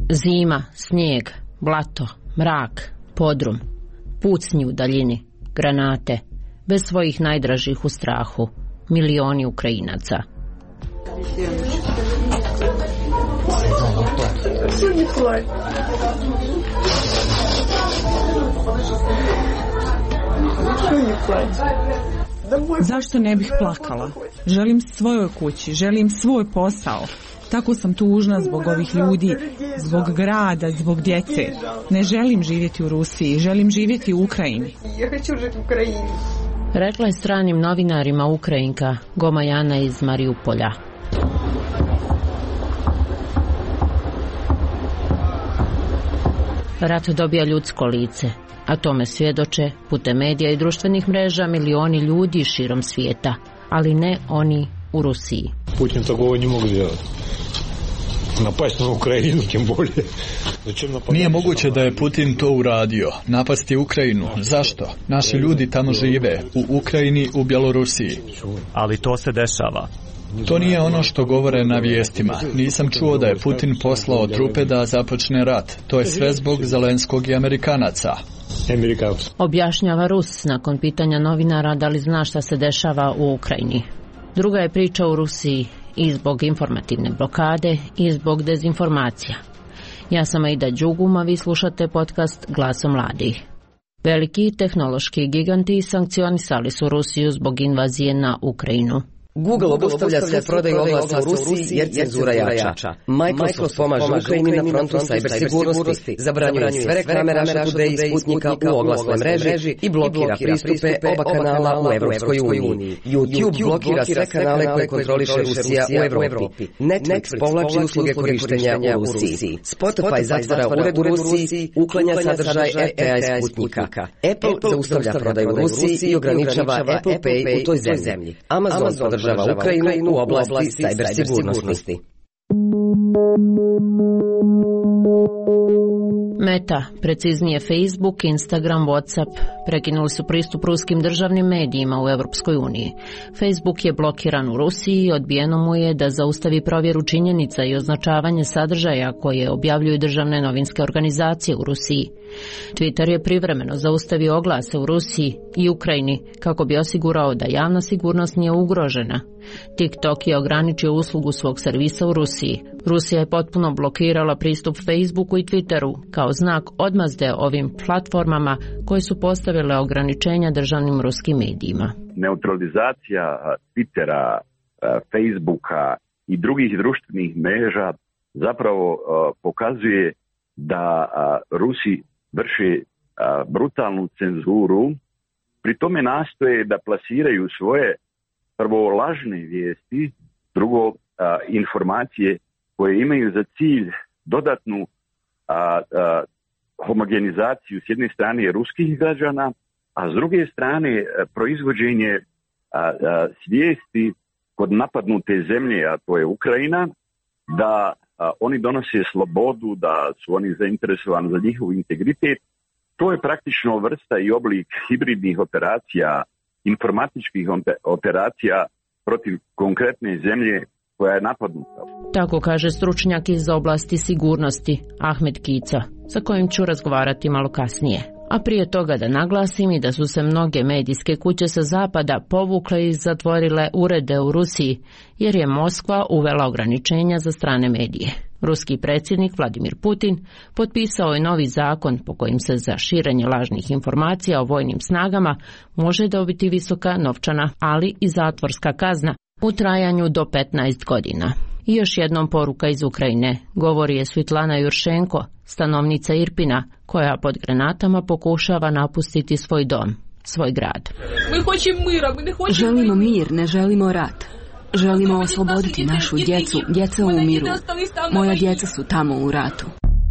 Zima, snijeg, blato, mrak, podrum, pucnji u daljini, granate, bez svojih najdražih u strahu, milioni Ukrajinaca. Zašto ne bih plakala? Želim svojoj kući, želim svoj posao. Tako sam tužna zbog ovih ljudi, zbog grada, zbog djece. Ne želim živjeti u Rusiji, želim živjeti u Ukrajini. Rekla je stranim novinarima Ukrajinka Gomajana iz Mariupolja. Rat dobija ljudsko lice, a tome svjedoče putem medija i društvenih mreža milioni ljudi širom svijeta, ali ne oni u Rusiji. Putin tako ne mogu делать. Napasti na Ukrajinu, tim bolje. Nije moguće da je Putin to uradio. Napasti Ukrajinu. Zašto? Naši ljudi tamo žive. U Ukrajini, u Bjelorusiji. Ali to se dešava. To nije ono što govore na vijestima. Nisam čuo da je Putin poslao trupe da započne rat. To je sve zbog Zelenskog i Amerikanaca. Objašnjava Rus nakon pitanja novinara da li zna šta se dešava u Ukrajini. Druga je priča u Rusiji i zbog informativne blokade i zbog dezinformacija. Ja sam Aida Đuguma, vi slušate podcast Glasom mladih. Veliki tehnološki giganti sankcionisali su Rusiju zbog invazije na Ukrajinu. Google obustavlja sve prodaju oglasa u Rusiji jer cenzura jača. Microsoft pomaže Ukrajini na frontu cybersigurnosti, zabranjuje sve reklame Russia Today i Sputnika u oglasnoj mreži i blokira pristupe oba kanala u Evropskoj uniji. YouTube blokira sve kanale koje kontroliše Rusija u Evropi. Netflix povlači usluge korištenja u Rusiji. Spotify zatvara ured u Rusiji, uklanja sadržaj RTA i Sputnika. Apple zaustavlja prodaju u Rusiji i ograničava Apple Pay u toj zemlji. Amazon podržava Ukrajinu u oblasti cybersigurnosti. Meta, preciznije Facebook, Instagram, WhatsApp, prekinuli su pristup ruskim državnim medijima u Europskoj uniji. Facebook je blokiran u Rusiji i odbijeno mu je da zaustavi provjeru činjenica i označavanje sadržaja koje objavljuju državne novinske organizacije u Rusiji. Twitter je privremeno zaustavio oglase u Rusiji i Ukrajini kako bi osigurao da javna sigurnost nije ugrožena. TikTok je ograničio uslugu svog servisa u Rusiji. Rusija je potpuno blokirala pristup Facebooku i Twitteru kao znak odmazde ovim platformama koje su postavile ograničenja državnim ruskim medijima. Neutralizacija Twittera, Facebooka i drugih društvenih mreža zapravo pokazuje da Rusi vrše brutalnu cenzuru, pri tome nastoje da plasiraju svoje prvo lažne vijesti, drugo informacije koje imaju za cilj dodatnu homogenizaciju s jedne strane ruskih građana, a s druge strane proizvođenje svijesti kod napadnute zemlje, a to je Ukrajina, da oni donose slobodu, da su oni zainteresovani za njihov integritet. To je praktično vrsta i oblik hibridnih operacija, informatičkih operacija protiv konkretne zemlje koja je napadnuta. Tako kaže stručnjak iz oblasti sigurnosti Ahmed Kica, sa kojim ću razgovarati malo kasnije. A prije toga da naglasim i da su se mnoge medijske kuće sa zapada povukle i zatvorile urede u Rusiji, jer je Moskva uvela ograničenja za strane medije. Ruski predsjednik Vladimir Putin potpisao je novi zakon po kojim se za širenje lažnih informacija o vojnim snagama može dobiti visoka novčana, ali i zatvorska kazna u trajanju do 15 godina. I još jednom poruka iz Ukrajine, govori je Svitlana Juršenko, stanovnica Irpina, koja pod granatama pokušava napustiti svoj dom, svoj grad. Želimo mir, ne želimo rat. Želimo osloboditi našu djecu. Djeca umiru. Moja djeca su tamo u ratu.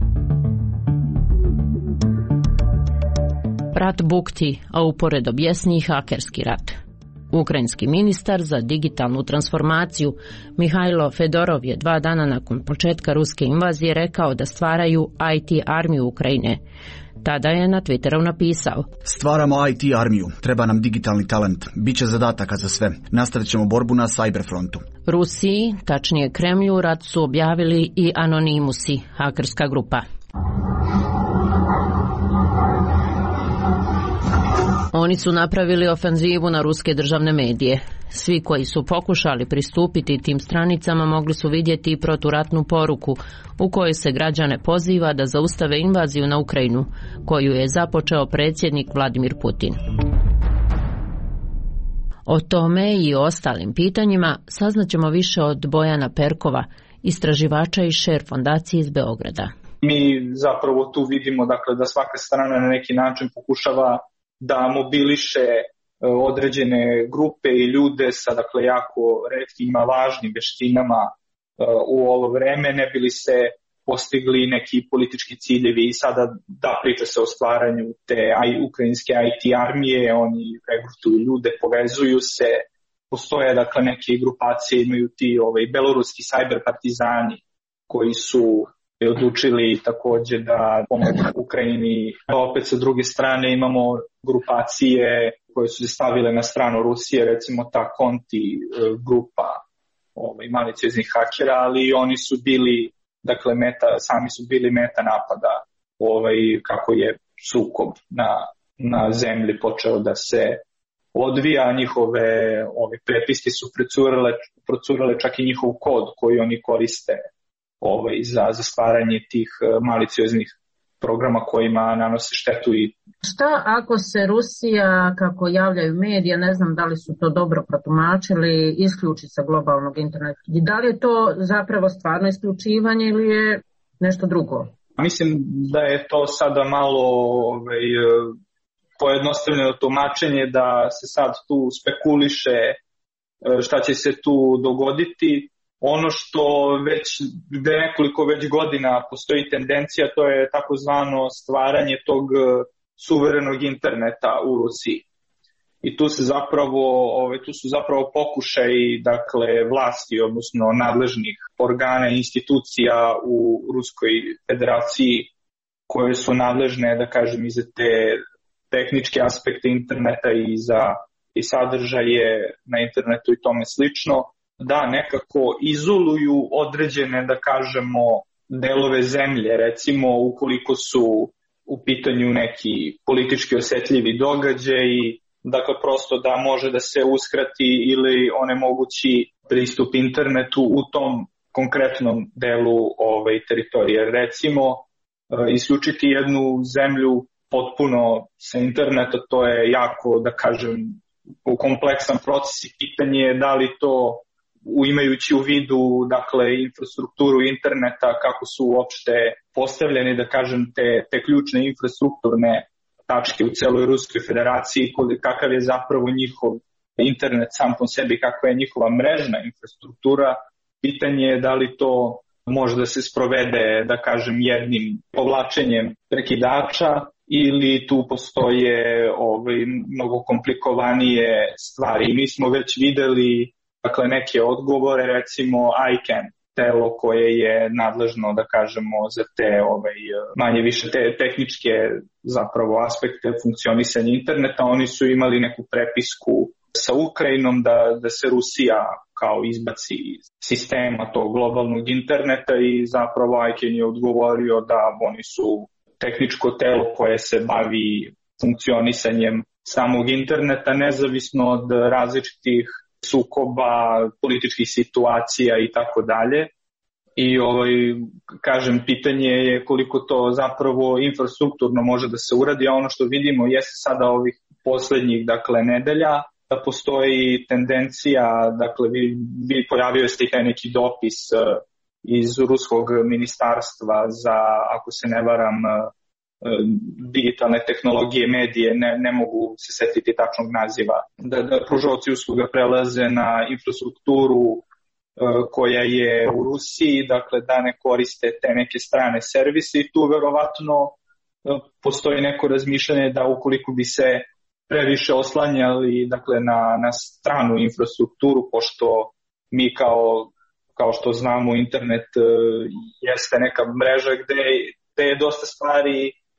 Rat bukti, a uporedo bjesni hakerski rat. Ukrajinski ministar za digitalnu transformaciju Mihajlo Fedorov je 2 dana nakon početka ruske invazije rekao da stvaraju IT armiju Ukrajine. Tada je na Twitteru napisao: Stvaramo IT armiju, treba nam digitalni talent, biće zadataka za sve, nastavit ćemo borbu na cyberfrontu. Rusiji, tačnije Kremlju, rat su objavili i Anonymusi, hakerska grupa. Oni su napravili ofenzivu na ruske državne medije. Svi koji su pokušali pristupiti tim stranicama mogli su vidjeti proturatnu poruku u kojoj se građane poziva da zaustave invaziju na Ukrajinu, koju je započeo predsjednik Vladimir Putin. O tome i o ostalim pitanjima saznaćemo više od Bojana Perkova, istraživača iz Share fondacije iz Beograda. Mi zapravo tu vidimo da svaka strana na neki način pokušava da mobiliše određene grupe i ljude sa jako retkim, važnim veštinama u ovo vreme, ne bi li se postigli neki politički ciljevi. I sada priča se o stvaranju te ukrajinske IT armije, oni regrutuju ljude, povezuju se, postoje neke grupacije, imaju ti beloruski cyber partizani koji su odlučili također da pomogu Ukrajini. Opet sa druge strane imamo grupacije koje su se stavile na stranu Rusije, recimo ta Konti grupa malicioznih hakera, ali oni su bili, sami su bili meta napada kako je sukob na zemlji počeo da se odvija, njihove prepiske su procurale čak i njihov kod koji oni koriste za stvaranje tih malicioznih programa kojima nanose štetu. Šta ako se Rusija, kako javljaju medije, ne znam da li su to dobro protumačili, isključi sa globalnog interneta? Da li je to zapravo stvarno isključivanje ili je nešto drugo? Mislim da je to sada malo pojednostavljeno tumačenje, da se sad tu spekuliše šta će se tu dogoditi. Ono što nekoliko godina postoji tendencija, to je takozvano stvaranje tog suverenog interneta u Rusiji. I tu su zapravo pokušaji vlasti, odnosno nadležnih organa i institucija u Ruskoj federaciji koje su nadležne, i za te tehničke aspekte interneta i sadržaje na internetu i tome slično, da nekako izoluju određene, delove zemlje, recimo ukoliko su u pitanju neki politički osjetljivi događaji, prosto da može da se uskrati ili onemogući pristup internetu u tom konkretnom delu teritorije. Recimo, isključiti jednu zemlju potpuno sa interneta, to je jako, kompleksan proces i pitanje je da li to imajući u vidu infrastrukturu interneta, kako su uopšte postavljeni te ključne infrastrukturne tačke u celoj Ruskoj federaciji, kakav je zapravo njihov internet sam po sebi, kakva je njihova mrežna infrastruktura. Pitanje je da li to može da se sprovede, jednim povlačenjem prekidača ili tu postoje mnogo komplikovanije stvari. Mi smo već videli neke odgovore, recimo ICANN, telo koje je nadležno, za te manje više te tehničke zapravo aspekte funkcionisanja interneta. Oni su imali neku prepisku sa Ukrajinom da se Rusija kao izbaci iz sistema tog globalnog interneta i zapravo ICANN je odgovorio da oni su tehničko telo koje se bavi funkcionisanjem samog interneta, nezavisno od različitih sukoba, političkih situacija i tako dalje. I pitanje je koliko to zapravo infrastrukturno može da se uradi, a ono što vidimo jeste sada ovih posljednjih nedelja da postoji tendencija, pojavio se i taj neki dopis iz ruskog ministarstva za, ako se ne varam, digitalne tehnologije, medije, ne mogu se setiti tačnog naziva, da pružaoci usluga prelaze na infrastrukturu koja je u Rusiji, da ne koriste te neke strane servise i tu verovatno postoji neko razmišljanje da ukoliko bi se previše oslanjali na stranu infrastrukturu, pošto mi kao što znamo internet jeste neka mreža gde je dosta stvari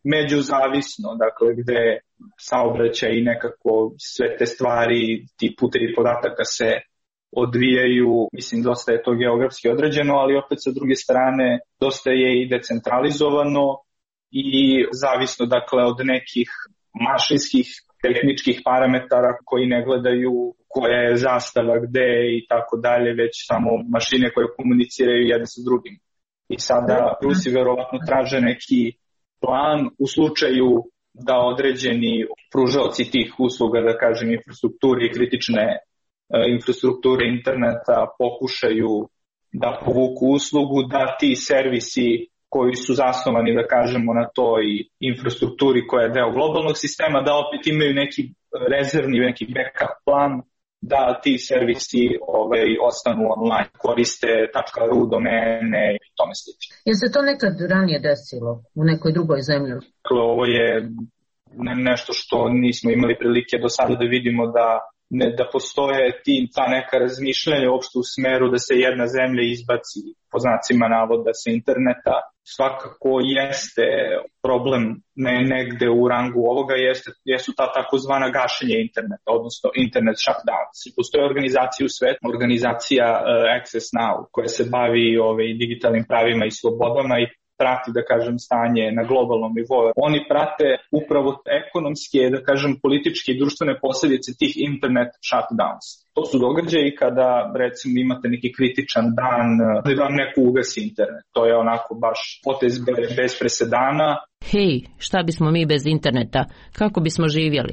međuzavisno, dakle gde saobraćaj i nekako sve te stvari, ti putevi podataka se odvijaju, mislim dosta je to geografski određeno, ali opet sa druge strane dosta je i decentralizovano i zavisno dakle od nekih mašinskih tehničkih parametara koji ne gledaju koja je zastava gde i tako dalje, već samo mašine koje komuniciraju jedne sa drugim. I sada Rusi verovatno traže neki plan u slučaju da određeni pružaoci tih usluga, da kažem infrastrukture i kritične infrastrukture interneta pokušaju da povuku uslugu, da ti servisi koji su zasnovani, da kažemo, na toj infrastrukturi koja je deo globalnog sistema, da opet imaju neki rezervni, neki backup plan, da ti servisi ostanu online, koriste .ru domene i tome slično. Je se to nekad ranije desilo u nekoj drugoj zemlji? Ovo je nešto što nismo imali prilike do sada da vidimo da postoje ta neka razmišljanja uopšte u smeru da se jedna zemlja izbaci po znacima navoda sa interneta. Svakako jeste problem negde u rangu ovoga, jesu ta takozvana gašenje interneta, odnosno internet shutdowns. Postoje organizacija u svetu, organizacija Access Now, koja se bavi digitalnim pravima i slobodama i prati, da kažem, stanje na globalnom nivou. Oni prate upravo ekonomske, da kažem, političke i društvene posljedice tih internet shutdowns. To su događaji kada, recimo, imate neki kritičan dan, da vam neko ugasi internet. To je onako baš potez bez presedana. Hej, šta bismo mi bez interneta? Kako bismo živjeli?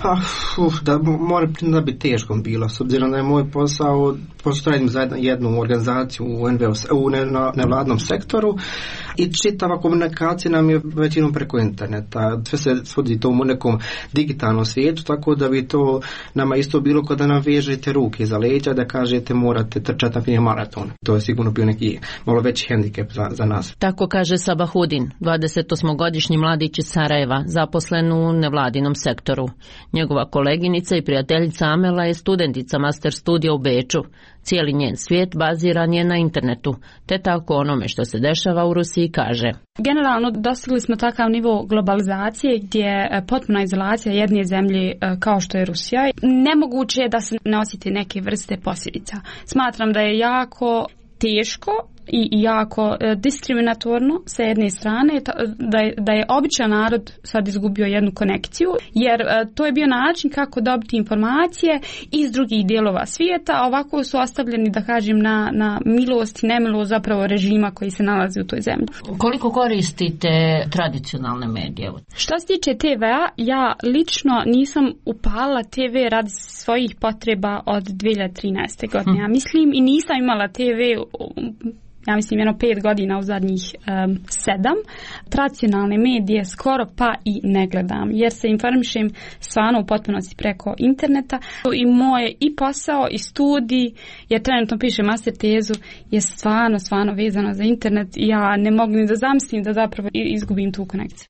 Moram da bi teško bilo, s obzirom da je moj posao, postojedim za jednu organizaciju u nevladnom sektoru i čitava komunikacija nam je većinom preko interneta. Sve se svodi to u nekom digitalnom svijetu, tako da bi to nama isto bilo kao da nam vežete ruke za leđa, da kažete morate trčati na primjer maraton. To je sigurno bio neki malo veći hendikep za nas. Tako kaže Sabahudin, 28-godišnji mladić iz Sarajeva, zaposlen u nevladinom sektoru. Njegova koleginica i prijateljica Amela je studentica master studija u Beču. Cijeli njen svijet baziran je na internetu, te tako onome što se dešava u Rusiji kaže. Generalno dostigli smo takav nivo globalizacije gdje je potpuna izolacija jedne zemlje kao što je Rusija. Nemoguće je da se ne osjeti neke vrste posljedica. Smatram da je jako teško i jako diskriminatorno sa jedne strane da je običan narod sad izgubio jednu konekciju, jer to je bio način kako dobiti informacije iz drugih dijelova svijeta, a ovako su ostavljeni, da kažem, na milost i nemilost zapravo režima koji se nalazi u toj zemlji. Koliko koristite tradicionalne medije? Što se tiče TV-a, ja lično nisam upalila TV radi svojih potreba od 2013. godine. Ja mislim, i nisam imala TV ja mislim 5 godina u zadnjih 7. Tradicionalne medije skoro pa i ne gledam, jer se informišem stvarno u potpunosti preko interneta i moj i posao i studij, jer trenutno pišem master tezu, je stvarno vezano za internet i ja ne mogu ni da zamislim da zapravo izgubim tu konekciju.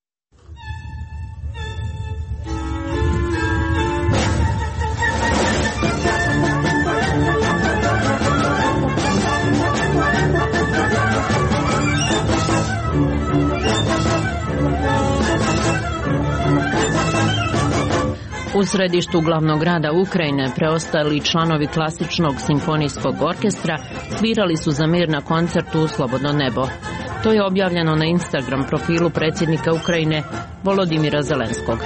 U središtu glavnog grada Ukrajine preostali članovi klasičnog simfonijskog orkestra svirali su za mir na koncertu u Slobodno nebo. To je objavljeno na Instagram profilu predsjednika Ukrajine Volodimira Zelenskog.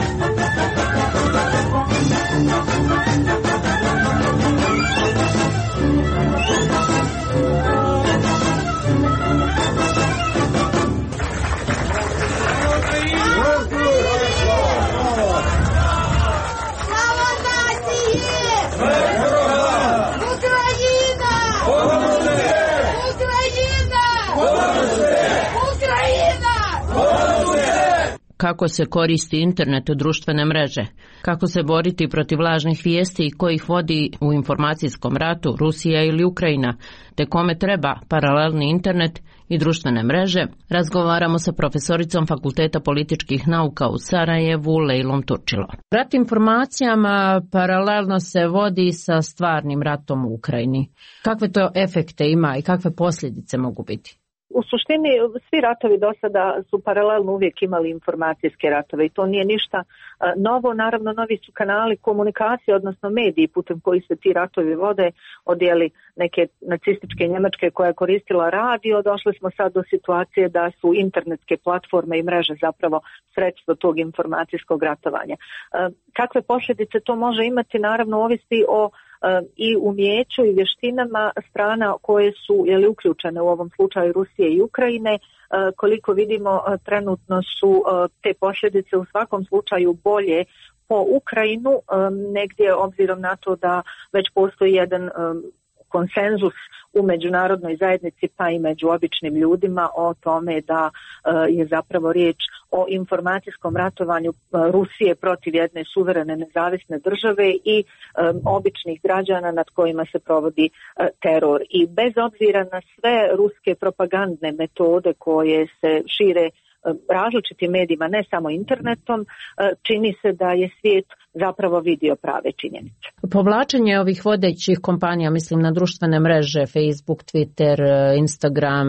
Kako se koristi internet u društvene mreže, kako se boriti protiv lažnih vijesti i ko ih vodi u informacijskom ratu Rusija ili Ukrajina, te kome treba paralelni internet i društvene mreže, razgovaramo sa profesoricom Fakulteta političkih nauka u Sarajevu, Lejlom Turčilo. Rat informacijama paralelno se vodi sa stvarnim ratom u Ukrajini. Kakve to efekte ima i kakve posljedice mogu biti? U suštini svi ratovi do sada su paralelno uvijek imali informacijske ratove i to nije ništa novo. Naravno, novi su kanali komunikacije, odnosno mediji putem koji se ti ratovi vode, od neke nacističke Njemačke koja je koristila radio, došli smo sad do situacije da su internetske platforme i mreže zapravo sredstvo tog informacijskog ratovanja. Kakve posljedice to može imati, naravno ovisi o i umjeću i vještinama strana koje su uključene u ovom slučaju Rusije i Ukrajine. Koliko vidimo, trenutno su te posljedice u svakom slučaju bolje po Ukrajinu, negdje obzirom na to da već postoji jedan konsenzus u međunarodnoj zajednici pa i među običnim ljudima o tome da je zapravo riječ o informacijskom ratovanju Rusije protiv jedne suverene nezavisne države i običnih građana nad kojima se provodi teror. I bez obzira na sve ruske propagandne metode koje se šire različitim medijima, ne samo internetom, čini se da je svijet zapravo vidio prave činjenice. Povlačenje ovih vodećih kompanija, mislim na društvene mreže, Facebook, Twitter, Instagram,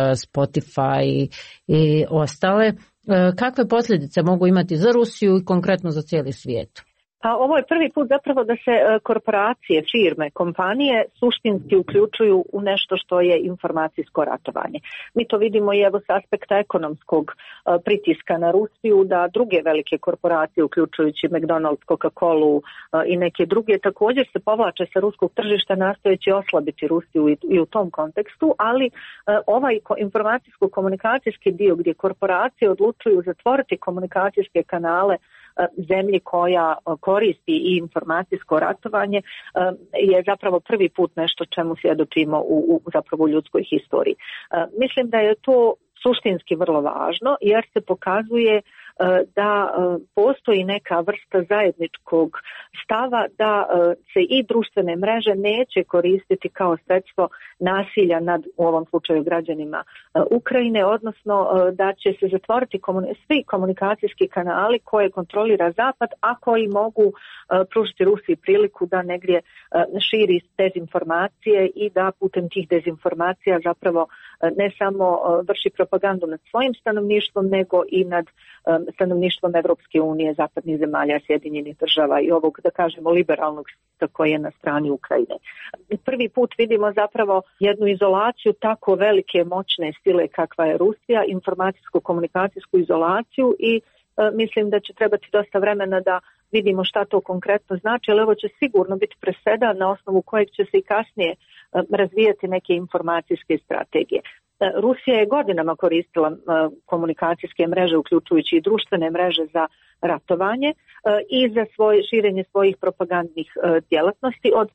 Spotify i ostale, kakve posljedice mogu imati za Rusiju i konkretno za cijeli svijet? Pa ovo je prvi put zapravo da se korporacije, firme, kompanije suštinski uključuju u nešto što je informacijsko ratovanje. Mi to vidimo i evo s aspekta ekonomskog pritiska na Rusiju, da druge velike korporacije, uključujući McDonald's, Coca-Colu i neke druge, također se povlače sa ruskog tržišta nastojeći oslabiti Rusiju i u tom kontekstu, ali ovaj informacijsko-komunikacijski dio gdje korporacije odlučuju zatvoriti komunikacijske kanale zemlji koja koristi i informacijsko ratovanje je zapravo prvi put nešto čemu svjedočimo u zapravo ljudskoj historiji. Mislim da je to suštinski vrlo važno jer se pokazuje da postoji neka vrsta zajedničkog stava da se i društvene mreže neće koristiti kao sredstvo nasilja nad, u ovom slučaju, građanima Ukrajine, odnosno da će se zatvoriti svi komunikacijski kanali koje kontrolira Zapad, a koji mogu pružiti Rusiji priliku da negdje širi dezinformacije i da putem tih dezinformacija zapravo ne samo vrši propagandu nad svojim stanovništvom, nego i nad stanovništvom Evropske unije, zapadnih zemalja, Sjedinjenih država i ovog, da kažemo, liberalnog svijeta koji je na strani Ukrajine. Prvi put vidimo zapravo jednu izolaciju tako velike moćne sile kakva je Rusija, informacijsko-komunikacijsku izolaciju i mislim da će trebati dosta vremena da vidimo šta to konkretno znači, ali ovo će sigurno biti presedan na osnovu kojeg će se i kasnije razvijati neke informacijske strategije. Rusija je godinama koristila komunikacijske mreže, uključujući i društvene mreže za ratovanje i za širenje svojih propagandnih djelatnosti od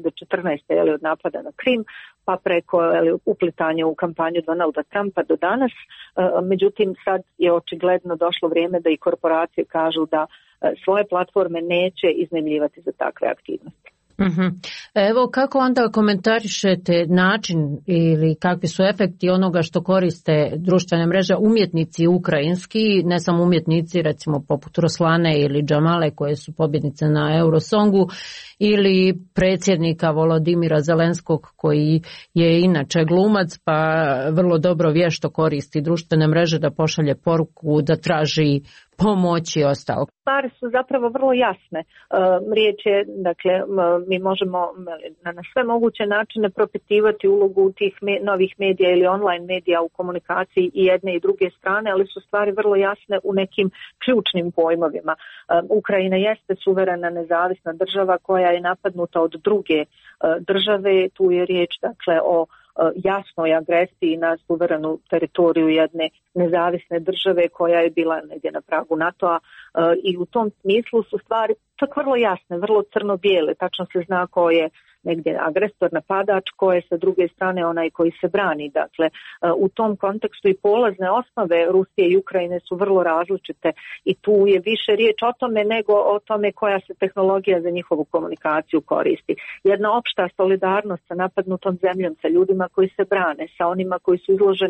2014. Od napada na Krim pa preko uplitanja u kampanju Donalda Trumpa do danas. Međutim, sad je očigledno došlo vrijeme da i korporacije kažu da svoje platforme neće iznajmljivati za takve aktivnosti. Evo, kako onda komentarišete način ili kakvi su efekti onoga što koriste društvene mreže umjetnici ukrajinski, ne samo umjetnici recimo poput Ruslane ili Džamale koje su pobjednice na Eurosongu, ili predsjednika Volodimira Zelenskog koji je inače glumac pa vrlo dobro vješto koristi društvene mreže da pošalje poruku, da traži pomoć i ostalo. Stvari su zapravo vrlo jasne. Riječ je, dakle, mi možemo na sve moguće načine propitivati ulogu tih novih medija ili online medija u komunikaciji i jedne i druge strane, ali su stvari vrlo jasne u nekim ključnim pojmovima. Ukrajina jeste suverena nezavisna država koja je napadnuta od druge države. Tu je riječ, dakle, o jasnoj agresiji na suverenu teritoriju jedne nezavisne države koja je bila negdje na pragu NATO-a i u tom smislu su stvari tako vrlo jasne, vrlo crno-bijele, tačno se zna ko je negdje agresor, napadač, ko je sa druge strane onaj koji se brani. Dakle, u tom kontekstu i polazne osnove Rusije i Ukrajine su vrlo različite i tu je više riječ o tome nego o tome koja se tehnologija za njihovu komunikaciju koristi. Jedna opšta solidarnost sa napadnutom zemljom, sa ljudima koji se brane, sa onima koji su izloženi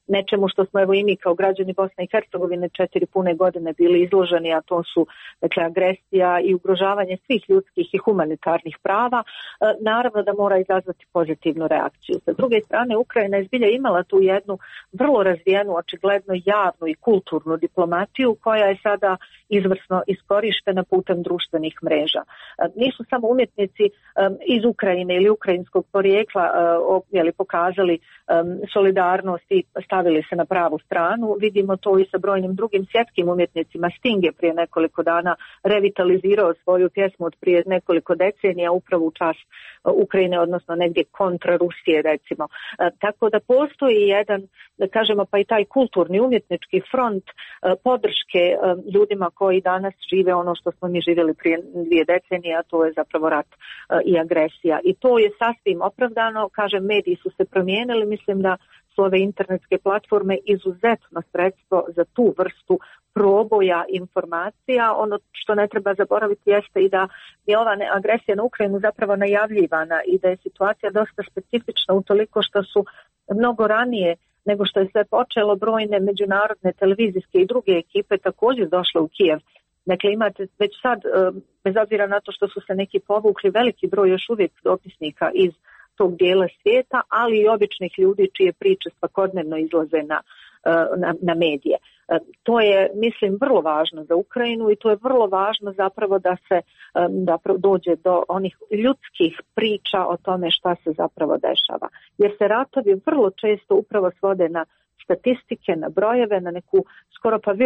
nečemu što smo evo i mi kao građani Bosne i Hercegovine 4 pune godine bili izloženi, a to su dakle agresija i ugrožavanje svih ljudskih i humanitarnih prava, naravno da mora izazvati pozitivnu reakciju. Sa druge strane, Ukrajina je zbilja imala tu jednu vrlo razvijenu, očigledno javnu i kulturnu diplomatiju koja je sada izvrsno iskorištena putem društvenih mreža. Nisu samo umjetnici iz Ukrajine ili ukrajinskog porijekla pokazali solidarnost i stavili se na pravu stranu. Vidimo to i sa brojnim drugim svjetskim umjetnicima. Sting je prije nekoliko dana revitalizirao svoju pjesmu od prije nekoliko decenija upravo u čast Ukrajine, odnosno negdje kontra Rusije recimo. Tako da postoji jedan, da kažemo, pa i taj kulturni umjetnički front podrške ljudima koji danas žive ono što smo mi živjeli prije 2 decenije, a to je zapravo rat i agresija. I to je sasvim opravdano, kažem, mediji su se promijenili, mislim da su ove internetske platforme izuzetno sredstvo za tu vrstu proboja informacija. Ono što ne treba zaboraviti jeste i da je ova agresija na Ukrajinu zapravo najavljivana i da je situacija dosta specifična utoliko što su mnogo ranije nego što je sve počelo brojne međunarodne televizijske i druge ekipe također došle u Kijev. Dakle, imate već sad, bez obzira na to što su se neki povukli, veliki broj još uvijek dopisnika iz tog dijela svijeta, ali i običnih ljudi čije priče svakodnevno izlaze na medije. To je, mislim, vrlo važno za Ukrajinu i to je vrlo važno zapravo da se dođe do onih ljudskih priča o tome šta se zapravo dešava. Jer se ratovi vrlo često upravo svode na statistike, na brojeve, na neku skoro pa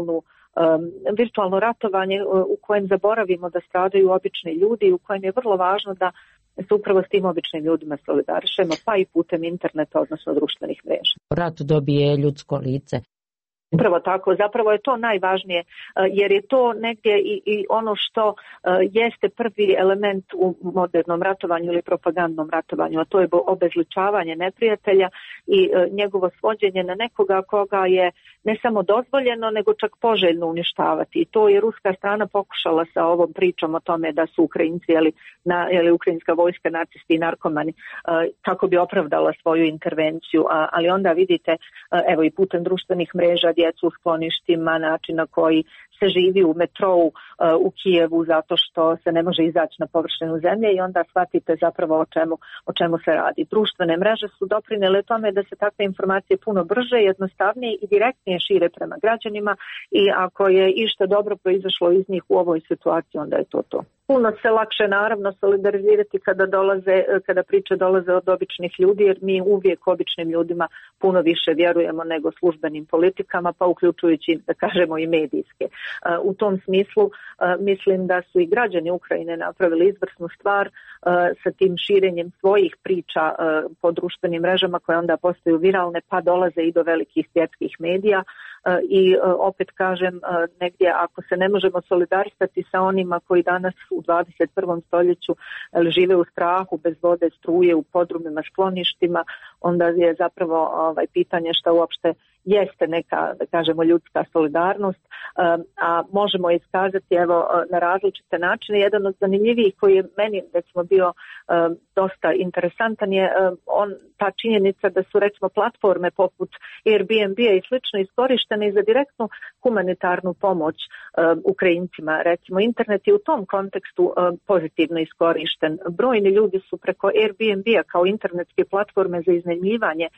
virtualno ratovanje u kojem zaboravimo da stradaju obični ljudi i u kojem je vrlo važno da se upravo s tim običnim ljudima solidarišemo, pa i putem interneta, odnosno društvenih mreža. Rat dobije ljudsko lice. Upravo tako, zapravo je to najvažnije jer je to negdje i ono što jeste prvi element u modernom ratovanju ili propagandnom ratovanju, a to je obezličavanje neprijatelja i njegovo svođenje na nekoga koga je ne samo dozvoljeno, nego čak poželjno uništavati. I to je ruska strana pokušala sa ovom pričom o tome da su Ukrajinci ili ukrajinska vojska nacisti i narkomani kako bi opravdala svoju intervenciju, ali onda vidite evo i putem društvenih mreža djecu u skloništima, način na koji se živi u metrou u Kijevu zato što se ne može izaći na površinu zemlje i onda shvatite zapravo o čemu se radi. Društvene mreže su doprinele tome da se takve informacije puno brže, jednostavnije i direktnije šire prema građanima i ako je išta dobro proizašlo iz njih u ovoj situaciji, onda je to. Puno se lakše naravno solidarizirati kada priče dolaze od običnih ljudi, jer mi uvijek običnim ljudima puno više vjerujemo nego službenim politikama, pa uključujući, da kažemo, i medijske. U tom smislu mislim da su i građani Ukrajine napravili izvrsnu stvar sa tim širenjem svojih priča po društvenim mrežama koje onda postaju viralne pa dolaze i do velikih svjetskih medija. I opet kažem, negdje ako se ne možemo solidarisati sa onima koji danas u 21. stoljeću žive u strahu, bez vode, struje, u podrumima, skloništima, onda je zapravo pitanje što uopšte jeste neka, da kažemo, ljudska solidarnost, a možemo iskazati evo na različite načine. Jedan od zanimljivijih koji je meni recimo bio dosta interesantan je ta činjenica da su recimo platforme poput Airbnb-a i slično iskorištene i za direktnu humanitarnu pomoć Ukrajincima. Recimo internet je u tom kontekstu pozitivno iskorišten. Brojni ljudi su preko Airbnb-a kao internetske platforme za iznajmljivanje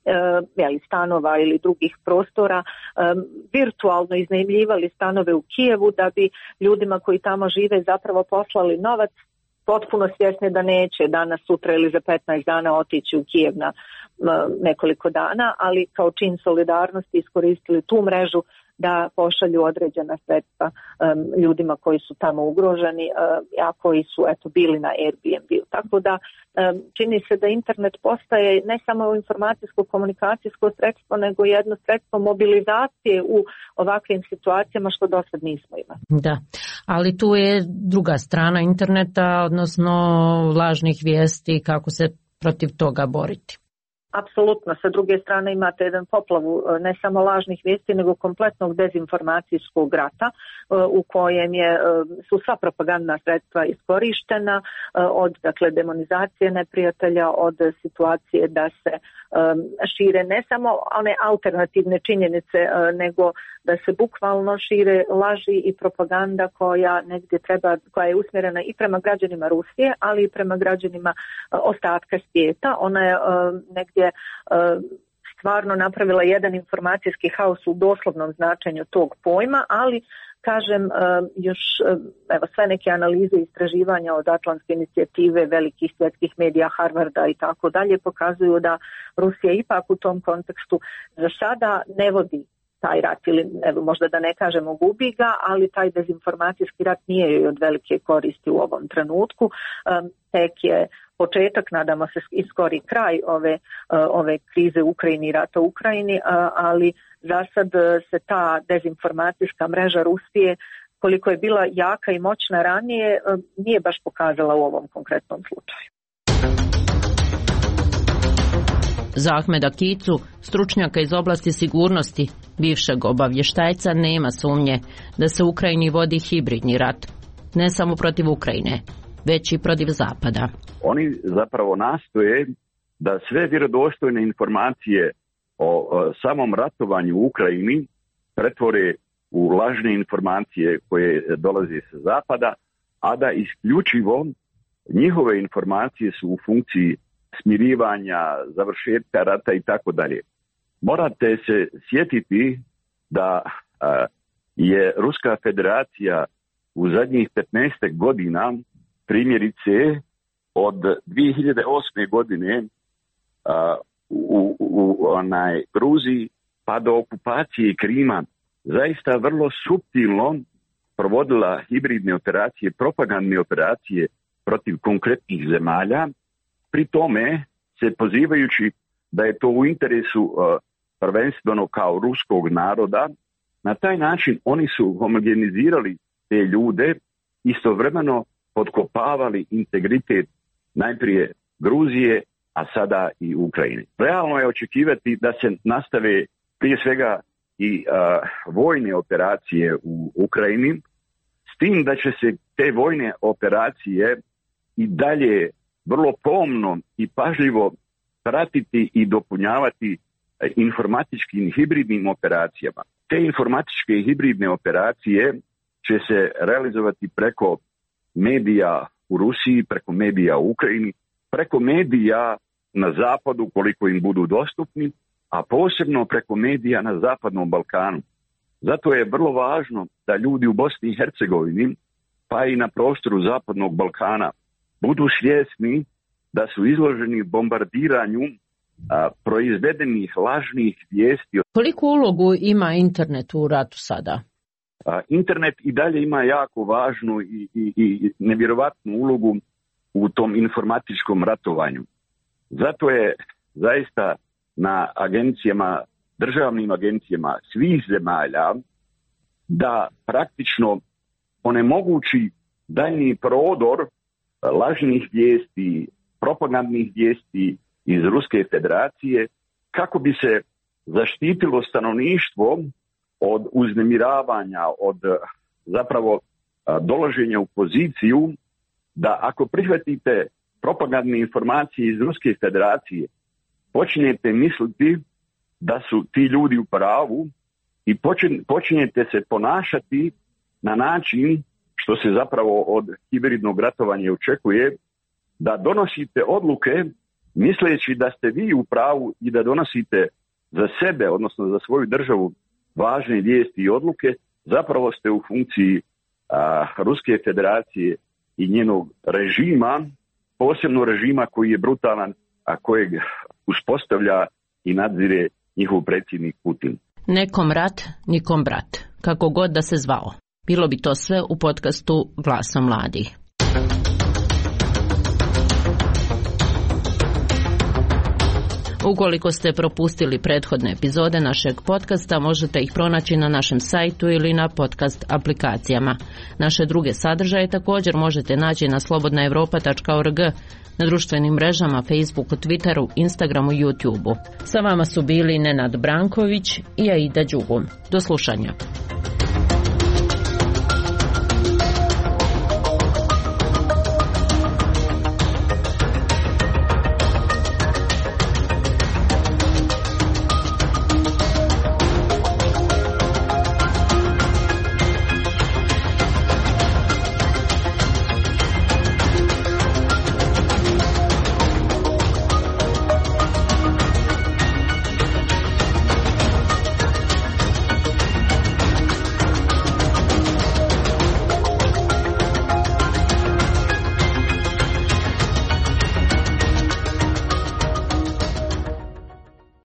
stanova ili drugih prostora virtualno iznajmljivali stanove u Kijevu da bi ljudima koji tamo žive zapravo poslali novac, potpuno svjesni da neće danas, sutra ili za 15 dana otići u Kijev na nekoliko dana, ali kao čin solidarnosti iskoristili tu mrežu da pošalju određena sredstva ljudima koji su tamo ugroženi, a koji su bili na Airbnb-u. Tako da čini se da internet postaje ne samo informacijsko-komunikacijsko sredstvo, nego jedno sredstvo mobilizacije u ovakvim situacijama što do sad nismo imali. Da, ali tu je druga strana interneta, odnosno lažnih vijesti, kako se protiv toga boriti. Apsolutno, sa druge strane imate jedan poplavu ne samo lažnih vijesti, nego kompletnog dezinformacijskog rata u kojem su sva propagandna sredstva iskorištena, od dakle demonizacije neprijatelja, od situacije da se šire ne samo one alternativne činjenice, nego da se bukvalno šire laži i propaganda koja je usmjerena i prema građanima Rusije, ali i prema građanima ostatka svijeta. Ona je negdje stvarno napravila jedan informacijski haos u doslovnom značenju tog pojma, ali kažem, još sve neke analize i istraživanja od Atlantske inicijative, velikih svjetskih medija, Harvarda i tako dalje pokazuju da Rusija ipak u tom kontekstu za sada ne vodi taj rat, ili možda da ne kažemo gubi ga, ali taj dezinformacijski rat nije joj od velike koristi u ovom trenutku. Tek je početak, nadamo se i skori kraj ove krize u Ukrajini i rata u Ukrajini, ali za sad se ta dezinformacijska mreža Rusije, koliko je bila jaka i moćna ranije, nije baš pokazala u ovom konkretnom slučaju. Za Ahmeda Kicu, stručnjaka iz oblasti sigurnosti, bivšeg obavještajca, nema sumnje da se u Ukrajini vodi hibridni rat, ne samo protiv Ukrajine, već i protiv Zapada. Oni zapravo nastoje da sve vjerodostojne informacije o samom ratovanju u Ukrajini pretvore u lažne informacije koje dolaze sa Zapada, a da isključivo njihove informacije su u funkciji smirivanja, završetka rata i tako dalje. Morate se sjetiti da je Ruska federacija u zadnjih 15 godina, primjerice od 2008. godine u Gruziji pa do okupacije Krima zaista vrlo suptilno provodila hibridne operacije, propagandne operacije protiv konkretnih zemalja, pri tome se pozivajući da je to u interesu prvenstveno kao ruskog naroda. Na taj način oni su homogenizirali te ljude, istovremeno potkopavali integritet najprije Gruzije, a sada i Ukrajine. Realno je očekivati da se nastave prije svega i vojne operacije u Ukrajini, s tim da će se te vojne operacije i dalje vrlo pomno i pažljivo pratiti i dopunjavati informatičkim i hibridnim operacijama. Te informatičke i hibridne operacije će se realizovati preko medija u Rusiji, preko medija u Ukrajini, preko medija na zapadu koliko im budu dostupni, a posebno preko medija na Zapadnom Balkanu. Zato je vrlo važno da ljudi u Bosni i Hercegovini, pa i na prostoru Zapadnog Balkana, budu svjesni da su izloženi bombardiranju proizvedenih lažnih vijesti. Koliku ulogu ima internet u ratu sada? Internet i dalje ima jako važnu i nevjerovatnu ulogu u tom informatičkom ratovanju. Zato je zaista na agencijama, državnim agencijama svih zemalja da praktično onemogući daljnji prodor lažnih vijesti, propagandnih vijesti iz Ruske federacije, kako bi se zaštitilo stanovništvo od uznemiravanja, od zapravo dolaženja u poziciju da ako prihvatite propagandne informacije iz Ruske federacije, počinjete misliti da su ti ljudi u pravu i počinjete se ponašati na način što se zapravo od hibridnog ratovanja očekuje, da donosite odluke misleći da ste vi u pravu i da donosite za sebe, odnosno za svoju državu, važne vijesti i odluke, zapravo ste u funkciji Ruske federacije i njenog režima, posebno režima koji je brutalan, a kojeg uspostavlja i nadzire njihov predsjednik Putin. Nekom rat, nikom brat, kako god da se zvao. Bilo bi to sve u podcastu Glasom mladih. Ukoliko ste propustili prethodne epizode našeg podcasta, možete ih pronaći na našem sajtu ili na podcast aplikacijama. Naše druge sadržaje također možete naći na slobodnaevropa.org, na društvenim mrežama, Facebooku, Twitteru, Instagramu i YouTubeu. Sa vama su bili Nenad Branković i Aida Đugum. Do slušanja.